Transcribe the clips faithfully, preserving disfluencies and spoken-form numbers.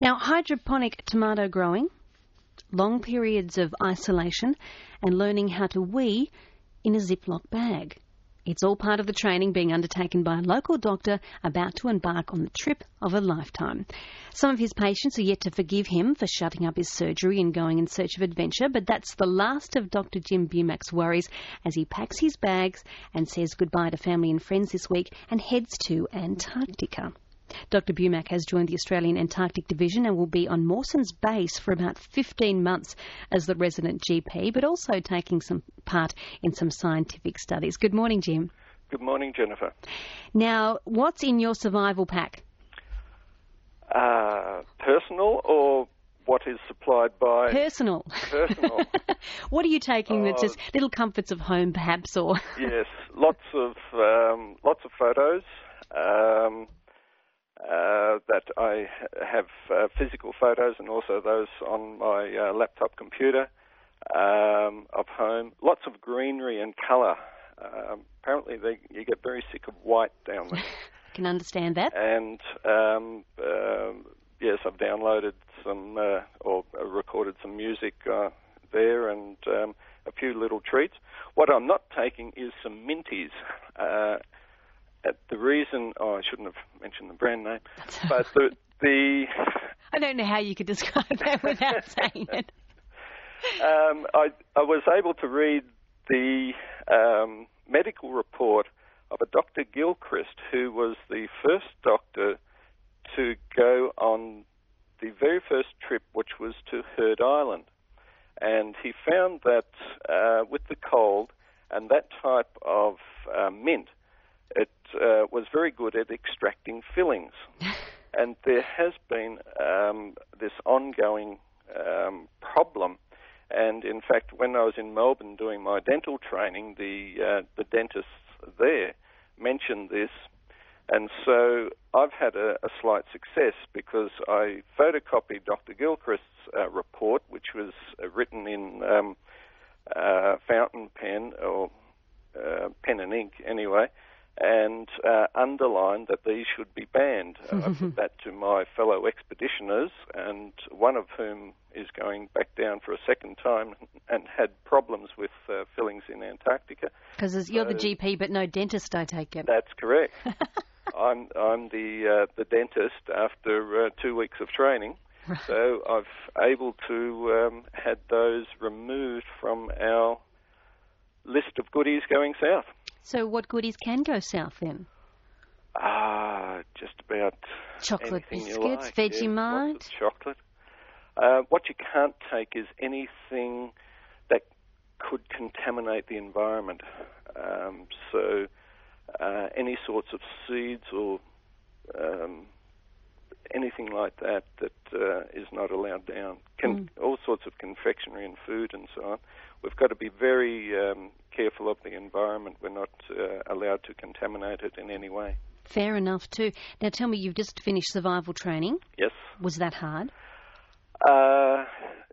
Now, hydroponic tomato growing, long periods of isolation, and learning how to wee in a Ziploc bag. It's all part of the training being undertaken by a local doctor about to embark on the trip of a lifetime. Some of his patients are yet to forgive him for shutting up his surgery and going in search of adventure, but that's the last of Doctor Jim Bumac's worries as he packs his bags and says goodbye to family and friends this week and heads to Antarctica. Doctor Bumac has joined the Australian Antarctic Division and will be on Mawson's base for about fifteen months as the resident G P, but also taking some part in some scientific studies. Good morning, Jim. Good morning, Jennifer. Now, what's in your survival pack? Uh, personal or what is supplied by... Personal. Personal. What are you taking uh, that's just little comforts of home, perhaps, or... Yes, lots of, um, lots of photos. Um... Uh, that I have uh, physical photos and also those on my uh, laptop computer um, of home. Lots of greenery and colour. Um, apparently they, you get very sick of white down there. I can understand that. And um, uh, yes, I've downloaded some uh, or recorded some music uh, there and um, a few little treats. What I'm not taking is some Minties. Uh, Uh, the reason, oh, I shouldn't have mentioned the brand name, but the, the... I don't know how you could describe that without saying it. Um, I, I was able to read the um, medical report of a Doctor Gilchrist, who was the first doctor to go on the very first trip, which was to Heard Island. And he found that uh, with the cold and that type of uh, mint, it uh, was very good at extracting fillings. And there has been um, this ongoing um, problem. And in fact, when I was in Melbourne doing my dental training, the, uh, the dentists there mentioned this. And so I've had a, a slight success because I photocopied Doctor Gilchrist's uh, report, which was uh, written in um, uh, fountain pen, or uh, pen and ink anyway, and uh, underlined that these should be banned. Uh, I put that to my fellow expeditioners, and one of whom is going back down for a second time and had problems with uh, fillings in Antarctica. Because so, you're the G P but no dentist, I take it. That's correct. I'm I'm the uh, the dentist after uh, two weeks of training, right. So I've able to um, had those removed from our list of goodies going south. So what goodies can go south then? Ah, just about chocolate biscuits, like. Vegemite, yes, chocolate. Uh, what you can't take is anything that could contaminate the environment. Um, so uh, any sorts of seeds or um, anything like that that uh, is not allowed down. Con- mm. All sorts of confectionery and food and so on. We've got to be very um, careful of the environment. We're not uh, allowed to contaminate it in any way. Fair enough too. Now tell me, you've just finished survival training. Yes. Was that hard? Uh,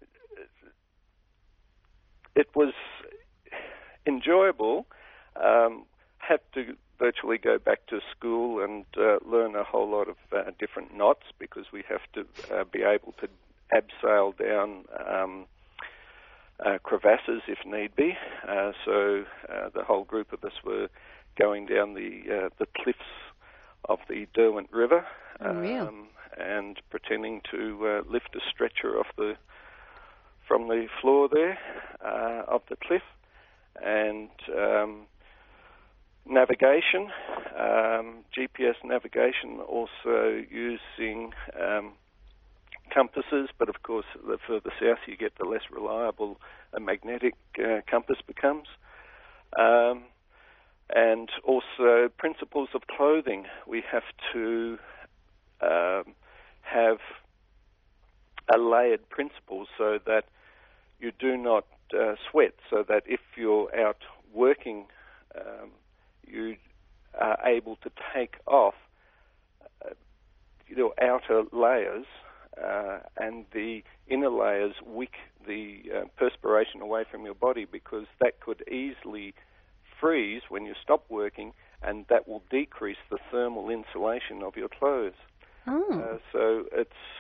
it was enjoyable. Um, had to virtually go back to school and uh, learn a whole lot of uh, different knots because we have to uh, be able to abseil down um, uh, crevasses if need be. Uh, so uh, the whole group of us were going down the uh, the cliffs of the Derwent River um, and pretending to uh, lift a stretcher off the from the floor there uh, of the cliff, and um, navigation, um, G P S navigation, also using um, compasses, but of course the further south you get, the less reliable a magnetic uh, compass becomes. Um, and also principles of clothing. We have to um, have a layered principle so that you do not uh, sweat, so that if you're out working, um, you are able to take off uh, your outer layers uh, and the inner layers wick the uh, perspiration away from your body, because that could easily freeze when you stop working, and that will decrease the thermal insulation of your clothes. Oh. Uh, so it's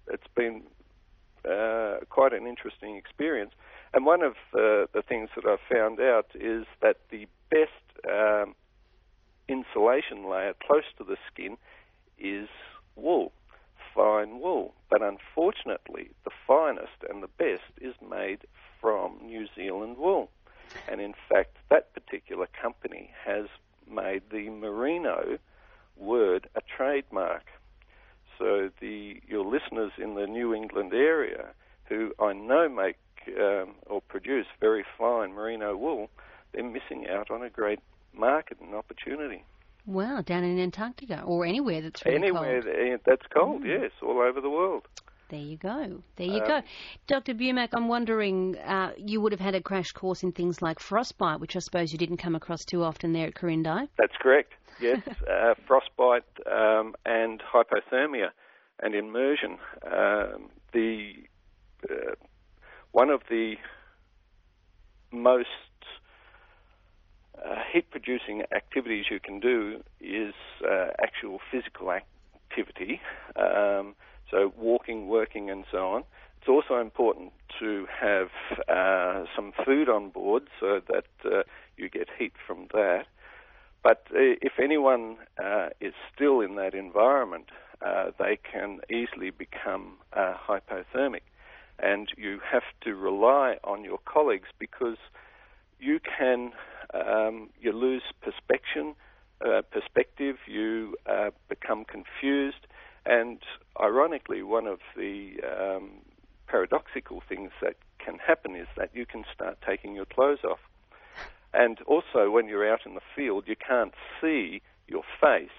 it's been uh, quite an interesting experience. And one of uh, the things that I've found out is that the best um, insulation layer close to the skin is wool, fine wool. But unfortunately, the finest and the best is made from New Zealand wool. And in fact, that particular company has made the merino word a trademark. So the your listeners in the New England area, who I know make um, or produce very fine merino wool, they're missing out on a great market and opportunity. Wow, down in Antarctica or anywhere that's really anywhere cold. Anywhere that's cold, mm. yes, all over the world. There you go. There you um, go. Doctor Bumac, I'm wondering, uh, you would have had a crash course in things like frostbite, which I suppose you didn't come across too often there at Quirindi. That's correct, yes. uh, frostbite um, and hypothermia and immersion. Um, the uh, one of the most uh, heat-producing activities you can do is uh, actual physical activity. Um, So walking, working, and so on. It's also important to have uh, some food on board so that uh, you get heat from that. But uh, if anyone uh, is still in that environment, uh, they can easily become uh, hypothermic. And you have to rely on your colleagues because you can, um, you lose perspection, uh, perspective, you uh, become confused. And ironically, one of the um, paradoxical things that can happen is that you can start taking your clothes off. And also, when you're out in the field, you can't see your face,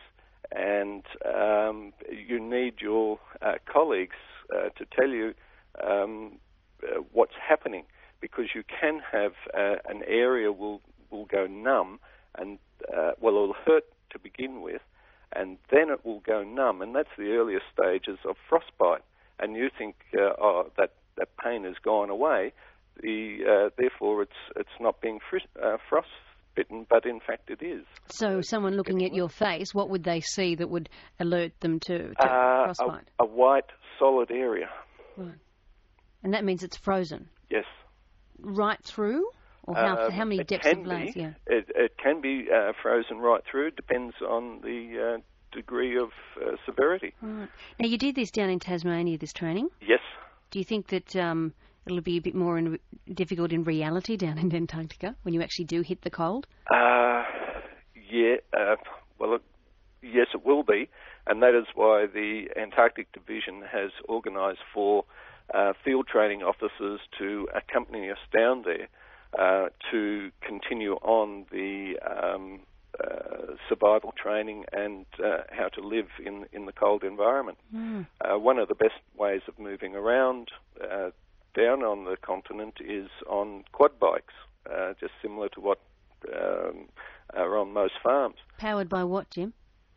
and um, you need your uh, colleagues uh, to tell you um, uh, what's happening, because you can have uh, an area will will go numb, and uh, well, it'll hurt to begin with, and then it will go numb, and that's the earliest stages of frostbite. And you think, uh, oh, that, that pain has gone away, the, uh, therefore it's it's not being fr- uh, frostbitten, but in fact it is. So someone looking at your face, what would they see that would alert them to, to uh, frostbite? A, a white, solid area. Right. And that means it's frozen? Yes. Right through? Or how, um, how many depths of layers? Yeah. It, it can be uh, frozen right through. It depends on the uh, degree of uh, severity. Right. Now, you did this down in Tasmania, this training. Yes. Do you think that um, it'll be a bit more in, difficult in reality down in Antarctica when you actually do hit the cold? Uh, yeah. Uh, well, it, yes, it will be. And that is why the Antarctic Division has organised for uh, field training officers to accompany us down there. Uh, to continue on the um, uh, survival training and uh, how to live in in the cold environment. Mm. Uh, one of the best ways of moving around uh, down on the continent is on quad bikes, uh, just similar to what um, are on most farms. Powered by what, Jim?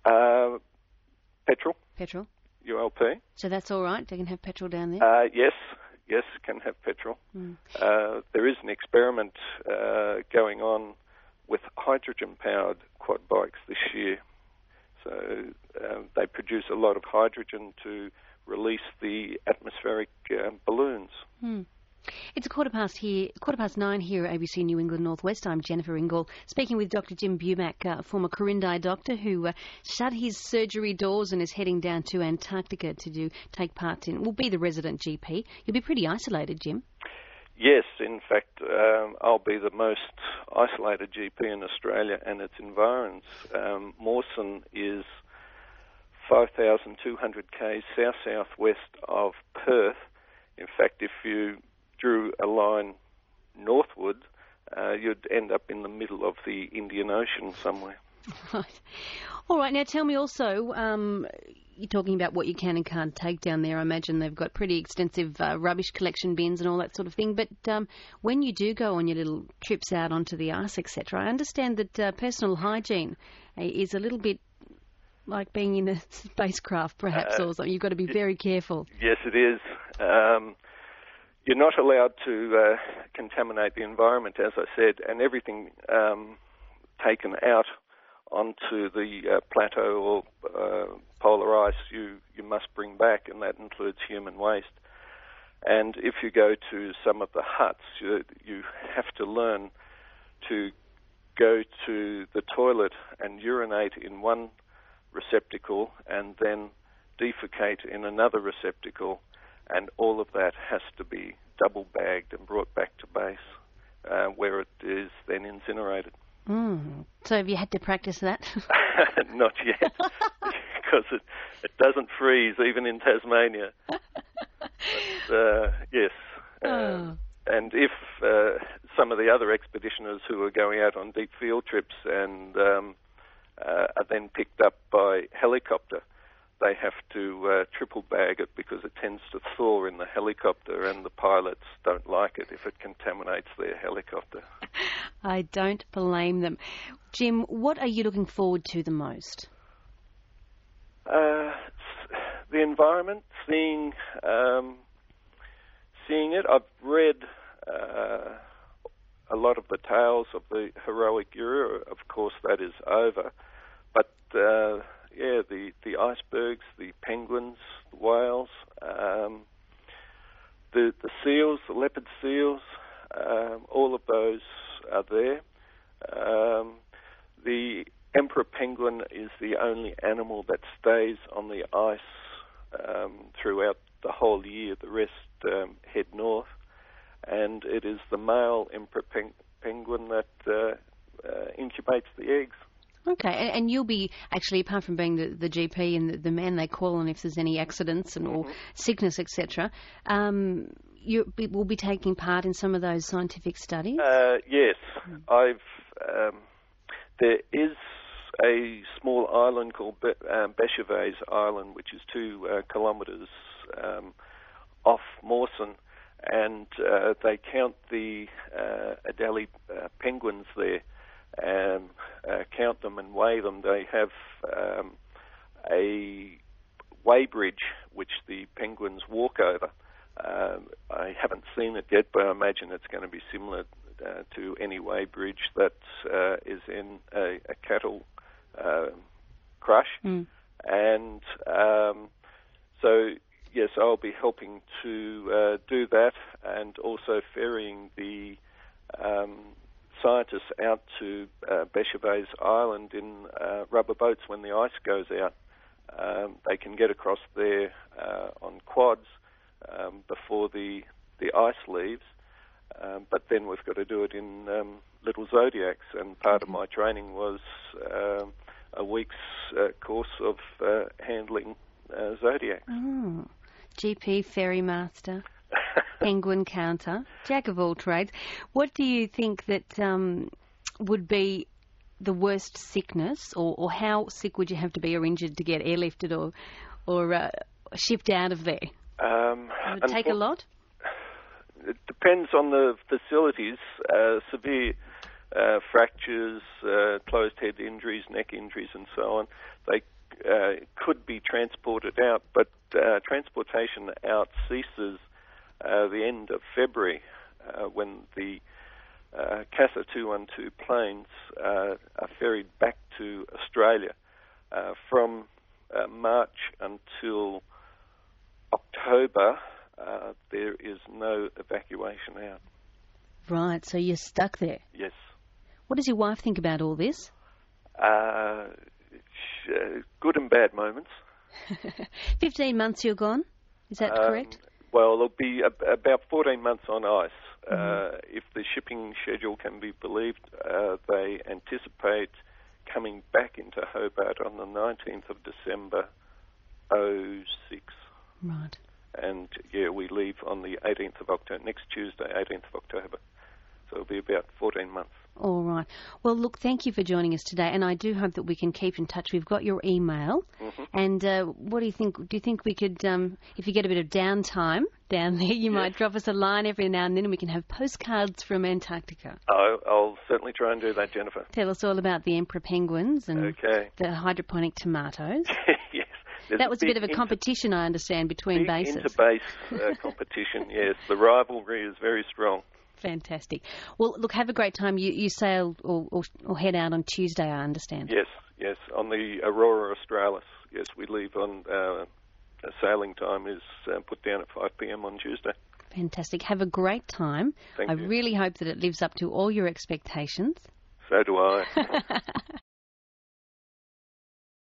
Uh, petrol. Petrol. U L P. So that's all right? They can have petrol down there? Uh, yes. Yes, can have petrol. Mm. Uh, there is an experiment uh, going on with hydrogen-powered quad bikes this year. So uh, they produce a lot of hydrogen to release the atmospheric uh, balloons. Mm. It's a quarter past here, quarter past nine here at A B C New England Northwest. I'm Jennifer Ingle, speaking with Doctor Jim Bumac, uh, former Quirindi doctor who uh, shut his surgery doors and is heading down to Antarctica to do take part in, will be the resident G P. You'll be pretty isolated, Jim. Yes, in fact, um, I'll be the most isolated G P in Australia and its environs. Um, Mawson is five thousand two hundred k's south-southwest of Perth. In fact, if you drew a line northward, uh, you'd end up in the middle of the Indian Ocean somewhere. Right. All right. Now, tell me also, um, you're talking about what you can and can't take down there. I imagine they've got pretty extensive uh, rubbish collection bins and all that sort of thing. But um, when you do go on your little trips out onto the ice, et cetera, I understand that uh, personal hygiene is a little bit like being in a spacecraft, perhaps, uh, or something. You've got to be y- very careful. Yes, it is. Um, You're not allowed to uh, contaminate the environment, as I said, and everything um, taken out onto the uh, plateau or uh, polar ice you, you must bring back, and that includes human waste. And if you go to some of the huts, you, you have to learn to go to the toilet and urinate in one receptacle and then defecate in another receptacle, and all of that has to be double bagged and brought back to base, uh, where it is then incinerated. Mm. So have you had to practice that? Not yet, because it, it doesn't freeze even in Tasmania. But, uh, yes. Oh. Uh, and if uh, some of the other expeditioners who are going out on deep field trips and um, uh, are then picked up by helicopter, they have to uh, triple bag it because it tends to thaw in the helicopter, and the pilots don't like it if it contaminates their helicopter. I don't blame them. Jim, what are you looking forward to the most? Uh, the environment, seeing um, seeing it. I've read uh, a lot of the tales of the heroic era. Of course, that is over. But uh, yeah, the, the icebergs, the penguins, the whales, um, the the seals, the leopard seals, um, all of those are there. Um, the emperor penguin is the only animal that stays on the ice um, throughout the whole year. The rest um, head north, and it is the male emperor peng- penguin that uh, uh, incubates the eggs. Okay, and, and you'll be, actually, apart from being the, the G P and the, the man they call on if there's any accidents and or sickness, et cetera, um, you will be taking part in some of those scientific studies? Uh, yes. Mm. I've um, there is a small island called Be- um, Bechervaise Island, which is two uh, kilometres um, off Mawson, and uh, they count the uh, Adelie uh, penguins there, and uh, count them and weigh them. They have um, a weighbridge which the penguins walk over. Um, I haven't seen it yet, but I imagine it's going to be similar uh, to any weighbridge that uh, is in a, a cattle uh, crush. Mm. And um, so, yes, I'll be helping to uh, do that, and also ferrying the um, scientists out to uh, Bechervaise Island in uh, rubber boats when the ice goes out. Um, they can get across there uh, on quads um, before the the ice leaves, um, but then we've got to do it in um, little Zodiacs, and part of my training was um, a week's uh, course of uh, handling uh, Zodiacs. Oh. G P, ferry master, penguin counter, jack of all trades. What do you think that um, would be the worst sickness, or, or how sick would you have to be or injured to get airlifted or or uh, shipped out of there? Um, Would it take a lot? It depends on the facilities. Uh, severe uh, fractures, uh, closed head injuries, neck injuries, and so on, they uh, could be transported out, but uh, transportation out ceases uh, the end of February uh, when the uh, CASA two twelve planes uh, are ferried back to Australia. Uh, from uh, March until October, uh, there is no evacuation out. Right, so you're stuck there. Yes. What does your wife think about all this? Uh, sh- good and bad moments. Fifteen months you're gone, is that um, correct? Well, it'll be ab- about fourteen months on ice. Mm-hmm. Uh, if the shipping schedule can be believed, uh, they anticipate coming back into Hobart on the nineteenth of December, oh six. Right. And, yeah, we leave on the eighteenth of October, next Tuesday, eighteenth of October. So it'll be about fourteen months. All right. Well, look, thank you for joining us today, and I do hope that we can keep in touch. We've got your email. Mm-hmm. And uh, what do you think? Do you think we could, um, if you get a bit of downtime down there, you yes. might drop us a line every now and then, and we can have postcards from Antarctica? Oh, I'll certainly try and do that, Jennifer. Tell us all about the emperor penguins and okay. the hydroponic tomatoes. Yes. There's that was a, a bit of a competition, inter- I understand, between big bases. Inter-base uh, competition, yes. The rivalry is very strong. Fantastic. Well, look, have a great time. You, you sail or, or, or head out on Tuesday, I understand. Yes, yes, on the Aurora Australis. yes, we leave on uh, sailing time is uh, put down at five p.m. on Tuesday. Fantastic. Have a great time. Thank I you. really hope that it lives up to all your expectations. So do I.